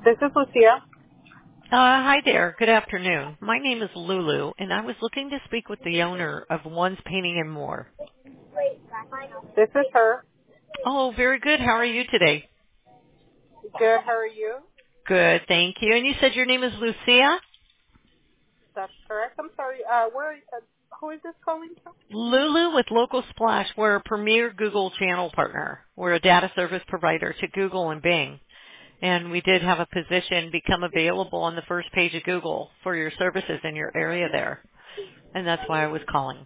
This is Lucia. Hi there. Good afternoon. My name is Lulu, and I was looking to speak with the owner of One's Painting and More. This is her. Oh, very good. How are you today? Good. How are you? Good, thank you. And you said your name is Lucia? That's correct. I'm sorry. Who is this calling from? Lulu with Local Splash. We're a premier Google channel partner. We're a data service provider to Google and Bing. And we did have a position become available on the first page of Google for your services in your area there. And that's why I was calling.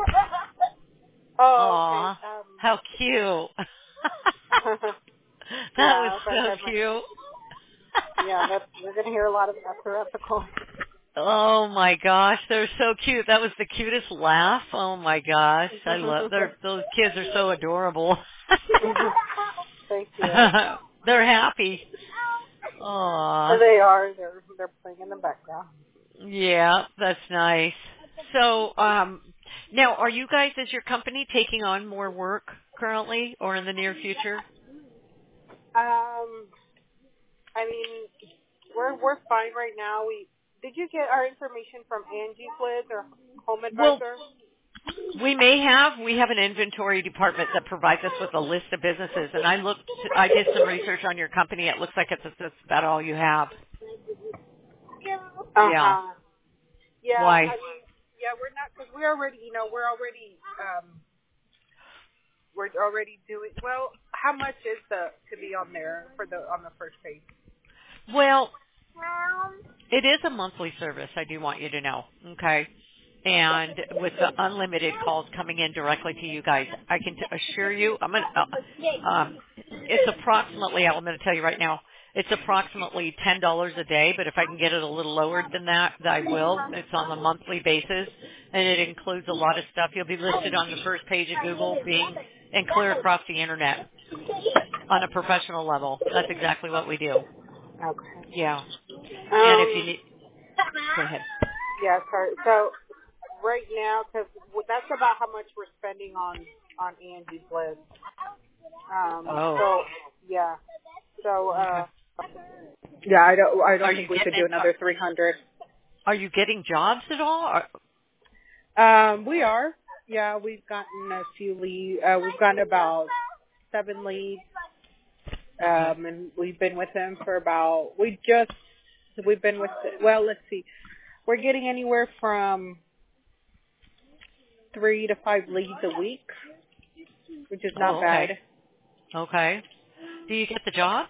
Oh, okay. Aw, how cute. That was Yeah, but so cute. we're gonna hear a lot of that throughout the call. Oh my gosh, they're so cute. That was the cutest laugh. Oh my gosh, I love those kids are so adorable. Thank you. They're happy. Aw, They are. They're playing in the background. yeah, that's nice. So, now are you guys as your company taking on more work currently or in the near future? I mean, we're fine right now. Did you get our information from Angie Fliz or Home Well, Advisor? we have an inventory department that provides us with a list of businesses, and I did some research on your company. It looks like it's about all you have. Yeah. Yeah, Why? I mean, yeah, we're not because we're already doing well. How much is to be on there on the first page? Well, it is a monthly service. I do want you to know. Okay. And with the unlimited calls coming in directly to you guys, I can assure you, it's approximately, I'm going to tell you right now, it's approximately $10 a day, but if I can get it a little lower than that, I will. It's on a monthly basis, and it includes a lot of stuff. You'll be listed on the first page of Google, Bing, and clear across the internet on a professional level. That's exactly what we do. Okay. Yeah. And if you need, go ahead. Yeah, sorry. So right now, because that's about how much we're spending on Angie's list. Oh, So yeah. So okay. yeah, I don't Are you think we could getting do another 300. Are you getting jobs at all? We are. Yeah, we've gotten a few leads. We've gotten about 7 leads. Okay. And we've been with them for we've been with, let's see. We're getting anywhere from 3 to 5 leads a week, which is not Oh, okay. bad. Okay. Do you get the jobs?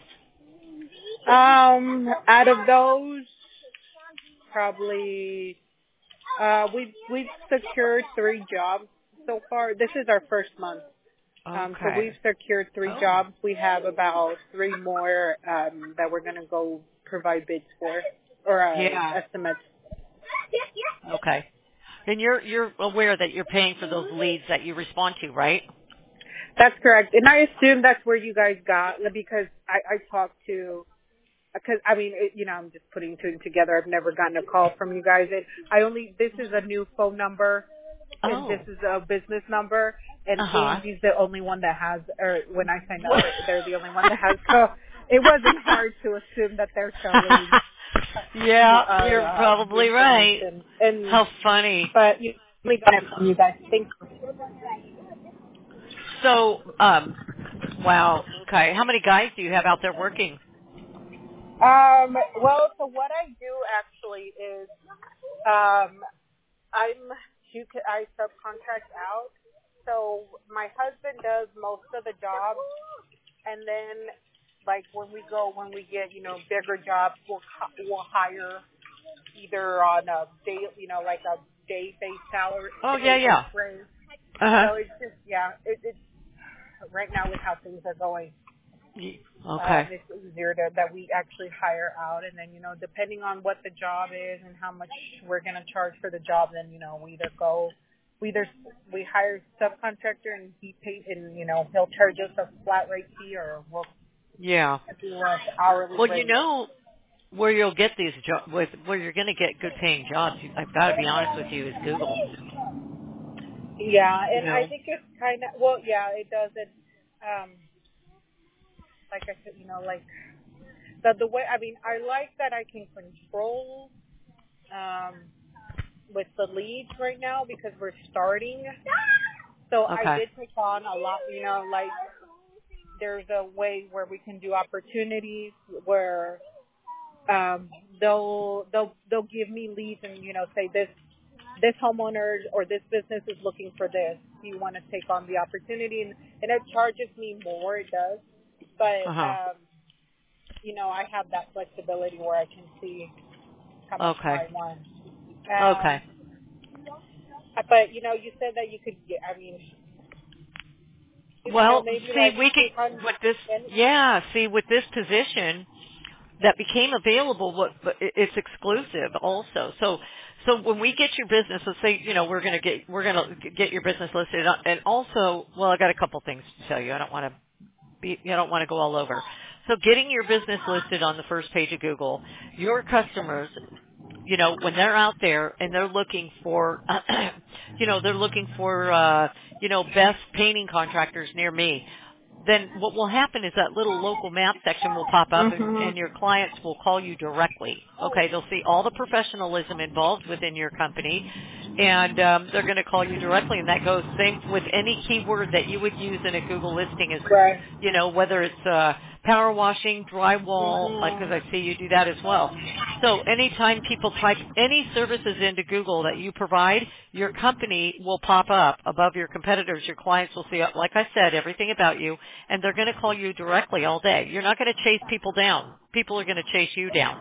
Out of those, probably, we've secured 3 jobs so far. This is our first month. So we've Okay. secured 3 Oh. jobs. We have about 3 more, that we're going to go provide bids for, or, Yeah. estimates. Okay. And you're aware that you're paying for those leads that you respond to, right? That's correct. And I assume that's where you guys got, because I talked to, because I mean, I'm just putting 2 together. I've never gotten a call from you guys. This is a new phone number, and Oh. this is a business number, and Uh-huh. Angie's the only one that has, or when I signed up, they're the only one that has. So it wasn't hard to assume that they're showing Yeah, you're our probably right. information. And How funny. but we got it from you guys. Thank you. So, wow. Okay. How many guys do you have out there working? Well, so what I do actually is, I subcontract out. So my husband does most of the jobs, and then like when we get bigger jobs, we'll hire either on a day, like a day-based salary, Oh, yeah, day-based yeah. rate. Uh-huh. So it's just it's right now with how things are going. Okay. It's easier that we actually hire out, and then depending on what the job is and how much we're going to charge for the job, then we hire subcontractor and he pays, and he'll charge us a flat rate fee, or we'll Yeah. do an hourly Well, rate. where you'll get these jobs, where you're going to get good paying jobs, I've got to be honest with you, is Google. Yeah, You and I know? think it's kind of, well, yeah, it does it. Like I said, like the way, I mean, I like that I can control with the leads right now because we're starting. So I Okay. did take on a lot, like there's a way where we can do opportunities where they'll give me leads and say this homeowner or this business is looking for this. Do you want to take on the opportunity? And it charges me more. It does, but Uh-huh. I have that flexibility where I can see how much Okay. I want. Okay. But you said that you could get. I mean, Well, maybe see, like we could 200. with this. Yeah, see, with this position that became available, but it's exclusive also. So when we get your business, let's say we're going to get your business listed, and also, well, I got a couple things to tell you. I don't want to go all over. So getting your business listed on the first page of Google, your customers, when they're out there and they're looking for, best painting contractors near me, then what will happen is that little local map section will pop up and your clients will call you directly. Okay, they'll see all the professionalism involved within your company and they're going to call you directly, and that goes same with any keyword that you would use in a Google listing is, Right. whether it's power washing, drywall, because I see you do that as well. So anytime people type any services into Google that you provide, your company will pop up above your competitors. Your clients will see, like I said, everything about you, and they're going to call you directly all day. You're not going to chase people down. People are going to chase you down,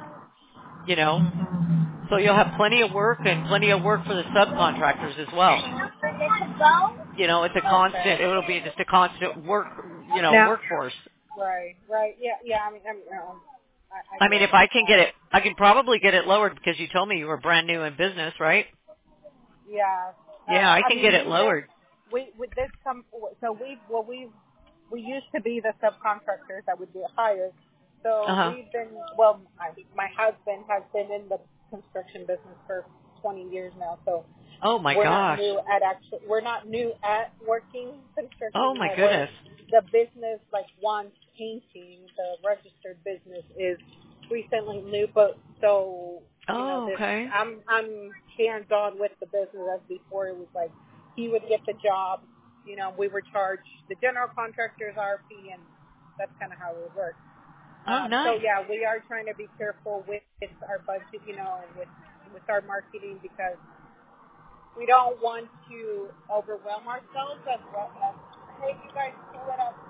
So you'll have plenty of work and plenty of work for the subcontractors as well. It's a Okay. constant, it'll be just a constant Now, workforce. right. Yeah. I mean, I I mean, get if it. I can get it, I can probably get it lowered because you told me you were brand new in business, right? Yeah. Yeah, I I can mean, get it lowered. we with this so we used to be the subcontractors that would get hired. So Uh-huh. we've been my husband has been in the construction business for 20 years now. So Oh my we're not gosh. new we're not new at working construction. Oh my goodness. The business like wants painting. The registered business is recently new, but so Oh, okay. I'm hands on with the business as before. It was like he would get the job. We were charged the general contractor's our fee, and that's kind of how it works. Oh, So nice. yeah, we are trying to be careful with our budget, with our marketing because we don't want to overwhelm ourselves as well as. Hey, you guys, pull it up.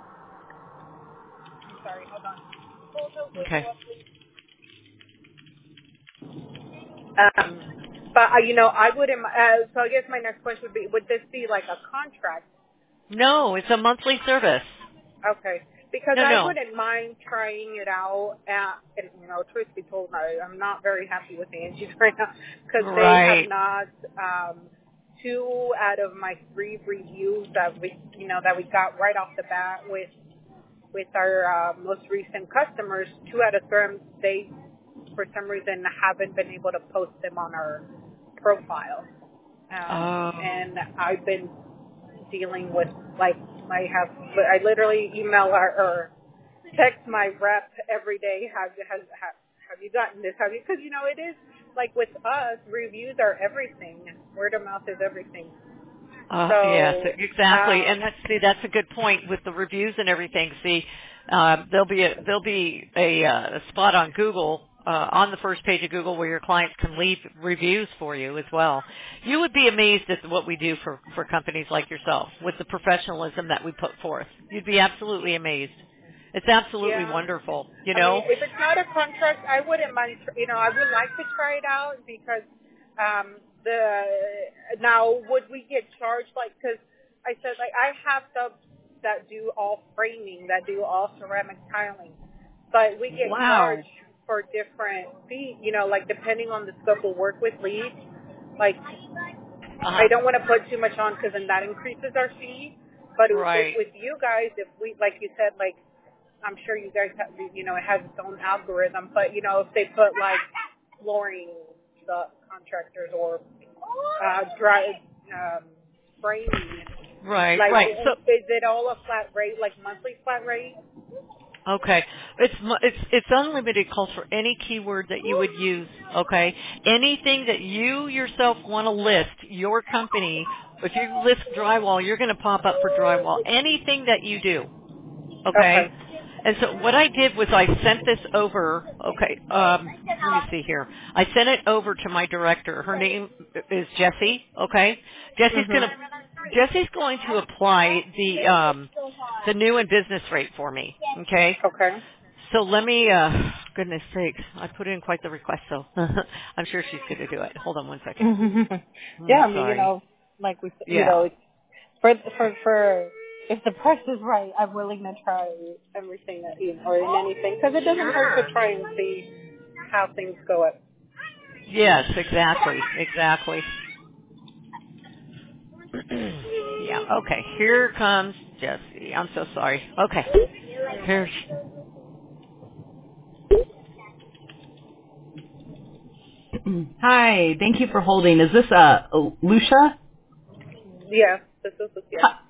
I'm sorry, hold on. Pull those Okay. window up, please. But I wouldn't. So I guess my next question would be: would this be like a contract? No, it's a monthly service. Okay, because I No. wouldn't mind trying it out. And truth be told, I'm not very happy with Angie's right now because they have Right. not. 2 out of my 3 reviews that we got right off the bat with our most recent customers, 2 out of 3 they for some reason haven't been able to post them on our profile. Oh. And I've been dealing with I literally email or text my rep every day. Have you gotten this? Because it is like with us, reviews are everything. Word of mouth is everything. Yes, So exactly. And that's a good point with the reviews and everything. See, there'll be a spot on Google on the first page of Google where your clients can leave reviews for you as well. You would be amazed at what we do for companies like yourself with the professionalism that we put forth. You'd be absolutely amazed. It's absolutely yeah. wonderful. I mean, if it's not a contract, I wouldn't mind. I would like to try it out because now would we get charged? Because I said I have subs that do all framing, that do all ceramic tiling, but we get Wow. charged for different fees. Depending on the scope of work with leads. I don't want to put too much on because then that increases our fee. But Right. with you guys, if we, like you said, I'm sure you guys have, it has its own algorithm, but, if they put, flooring, the contractors, or framing, Right. So is it all a flat rate, monthly flat rate? Okay. It's unlimited calls for any keyword that you would use, okay? Anything that you yourself want to list, your company, if you list drywall, you're going to pop up for drywall. Anything that you do, okay? Okay. And so what I did was I sent this over, okay, let me see here. I sent it over to my director. Her name is Jessie, okay? Mhm. Jesse's going to apply the new and business rate for me. Okay. Okay. So let me goodness sakes, I put in quite the request so I'm sure she's gonna do it. Hold on one second. Yeah, I'm I mean, sorry. like Yeah. it's for if the price is right, I'm willing to try everything that or in anything because it doesn't hurt to try and see how things go up. Yes, exactly. Exactly. Yeah, okay. Here comes Jesse. I'm so sorry. Okay. Here's Hi, thank you for holding. Is this Lucia? Yeah, this is yeah.